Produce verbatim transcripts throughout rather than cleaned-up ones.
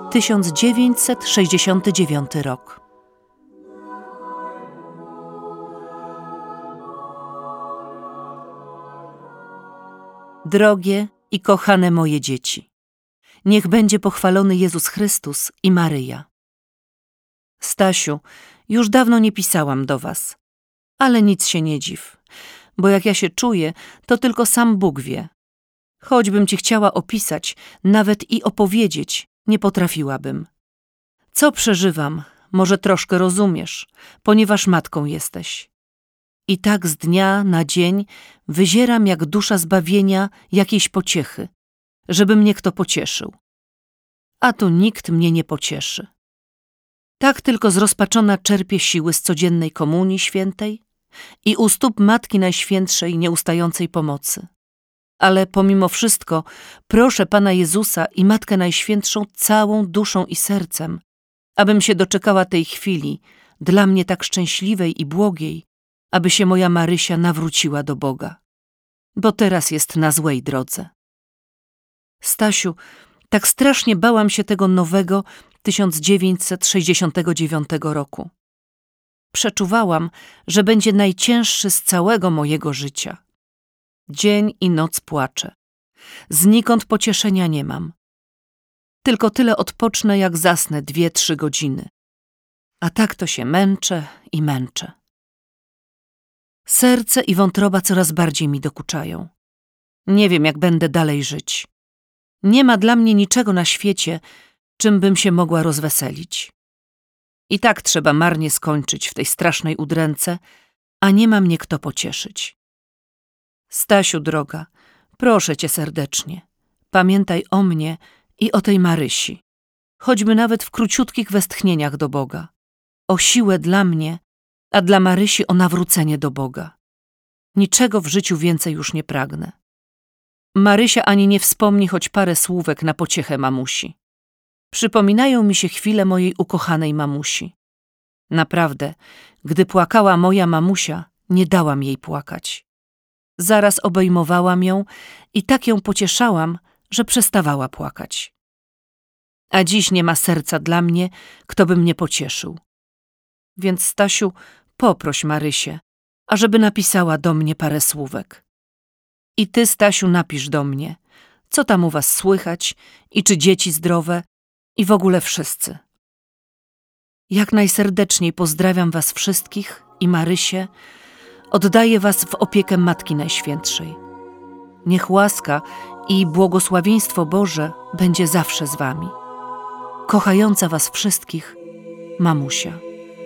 tysiąc dziewięćset sześćdziesiąty dziewiąty rok. Drogie i kochane moje dzieci, niech będzie pochwalony Jezus Chrystus i Maryja. Stasiu, już dawno nie pisałam do was, ale nic się nie dziw, bo jak ja się czuję, to tylko sam Bóg wie. Choćbym ci chciała opisać, nawet i opowiedzieć, nie potrafiłabym. Co przeżywam, może troszkę rozumiesz, ponieważ matką jesteś. I tak z dnia na dzień wyzieram jak dusza zbawienia jakiejś pociechy, żeby mnie kto pocieszył. A tu nikt mnie nie pocieszy. Tak tylko zrozpaczona czerpię siły z codziennej komunii świętej i u stóp Matki Najświętszej nieustającej pomocy. Ale pomimo wszystko proszę Pana Jezusa i Matkę Najświętszą całą duszą i sercem, abym się doczekała tej chwili, dla mnie tak szczęśliwej i błogiej, aby się moja Marysia nawróciła do Boga, bo teraz jest na złej drodze. Stasiu, tak strasznie bałam się tego nowego tysiąc dziewięćset sześćdziesiątego dziewiątego roku. Przeczuwałam, że będzie najcięższy z całego mojego życia. Dzień i noc płaczę. Znikąd pocieszenia nie mam. Tylko tyle odpocznę, jak zasnę dwie, trzy godziny. A tak to się męczę i męczę. Serce i wątroba coraz bardziej mi dokuczają. Nie wiem, jak będę dalej żyć. Nie ma dla mnie niczego na świecie, czym bym się mogła rozweselić. I tak trzeba marnie skończyć w tej strasznej udręce, a nie ma mnie kto pocieszyć. Stasiu droga, proszę cię serdecznie, pamiętaj o mnie i o tej Marysi, choćby nawet w króciutkich westchnieniach do Boga, o siłę dla mnie, a dla Marysi o nawrócenie do Boga. Niczego w życiu więcej już nie pragnę. Marysia ani nie wspomni choć parę słówek na pociechę mamusi. Przypominają mi się chwile mojej ukochanej mamusi. Naprawdę, gdy płakała moja mamusia, nie dałam jej płakać. Zaraz obejmowałam ją i tak ją pocieszałam, że przestawała płakać. A dziś nie ma serca dla mnie, kto by mnie pocieszył. Więc, Stasiu, poproś Marysię, ażeby napisała do mnie parę słówek. I ty, Stasiu, napisz do mnie, co tam u was słychać i czy dzieci zdrowe i w ogóle wszyscy. Jak najserdeczniej pozdrawiam was wszystkich i Marysię, oddaję was w opiekę Matki Najświętszej. Niech łaska i błogosławieństwo Boże będzie zawsze z wami. Kochająca was wszystkich, mamusia.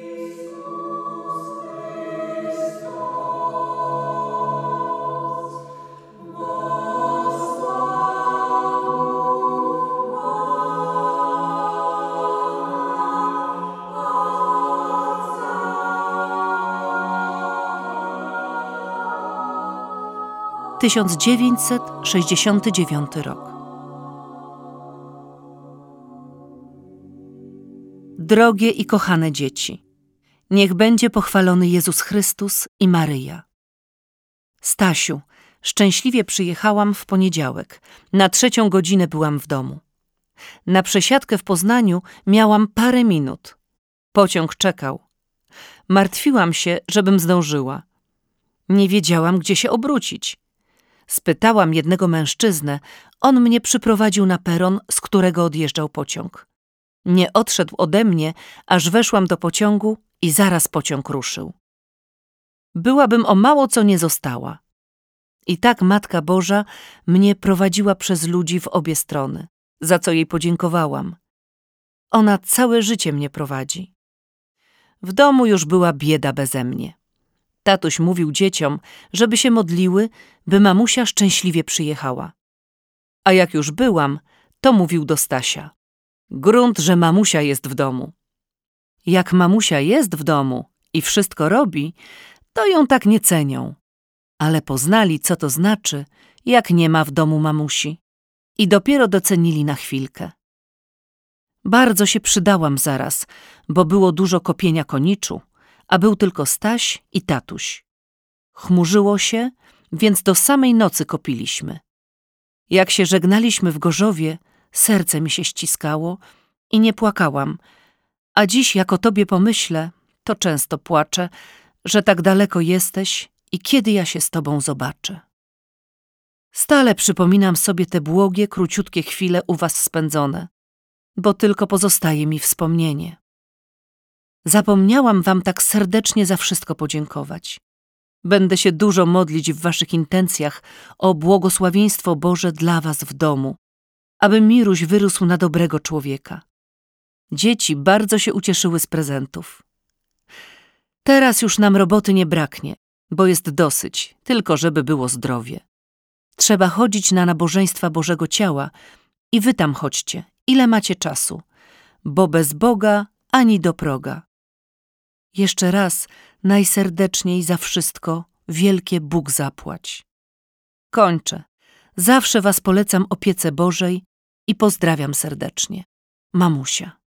tysiąc dziewięćset sześćdziesiąty dziewiąty rok. Drogie i kochane dzieci, niech będzie pochwalony Jezus Chrystus i Maryja. Stasiu, szczęśliwie przyjechałam w poniedziałek. Na trzecią godzinę byłam w domu. Na przesiadkę w Poznaniu miałam parę minut. Pociąg czekał. Martwiłam się, żebym zdążyła. Nie wiedziałam, gdzie się obrócić. Spytałam jednego mężczyznę, on mnie przyprowadził na peron, z którego odjeżdżał pociąg. Nie odszedł ode mnie, aż weszłam do pociągu i zaraz pociąg ruszył. Byłabym o mało co nie została. I tak Matka Boża mnie prowadziła przez ludzi w obie strony, za co jej podziękowałam. Ona całe życie mnie prowadzi. W domu już była bieda beze mnie. Tatuś mówił dzieciom, żeby się modliły, by mamusia szczęśliwie przyjechała. A jak już byłam, to mówił do Stasia. Grunt, że mamusia jest w domu. Jak mamusia jest w domu i wszystko robi, to ją tak nie cenią. Ale poznali, co to znaczy, jak nie ma w domu mamusi. I dopiero docenili na chwilkę. Bardzo się przydałam zaraz, bo było dużo kopienia koniczu, a był tylko Staś i tatuś. Chmurzyło się, więc do samej nocy kopiliśmy. Jak się żegnaliśmy w Gorzowie, serce mi się ściskało i nie płakałam, a dziś jak o tobie pomyślę, to często płaczę, że tak daleko jesteś i kiedy ja się z tobą zobaczę. Stale przypominam sobie te błogie, króciutkie chwile u was spędzone, bo tylko pozostaje mi wspomnienie. Zapomniałam wam tak serdecznie za wszystko podziękować. Będę się dużo modlić w waszych intencjach o błogosławieństwo Boże dla was w domu, aby Miruś wyrósł na dobrego człowieka. Dzieci bardzo się ucieszyły z prezentów. Teraz już nam roboty nie braknie, bo jest dosyć, tylko żeby było zdrowie. Trzeba chodzić na nabożeństwa Bożego Ciała i wy tam chodźcie, ile macie czasu, bo bez Boga ani do proga. Jeszcze raz najserdeczniej za wszystko wielkie Bóg zapłać. Kończę. Zawsze was polecam opiece Bożej i pozdrawiam serdecznie. Mamusia.